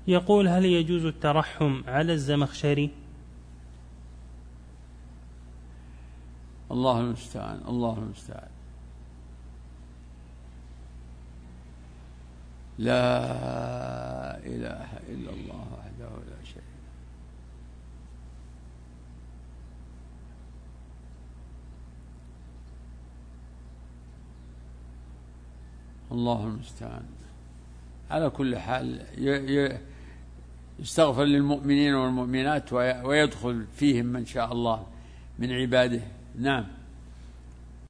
يقول: هل يجوز الترحم على الزمخشري؟ الله المستعان، الله المستعان. لا إله إلا الله وحده لا شريك له. الله المستعان. على كل حال يستغفر للمؤمنين والمؤمنات ويدخل فيهم من شاء الله من عباده. نعم.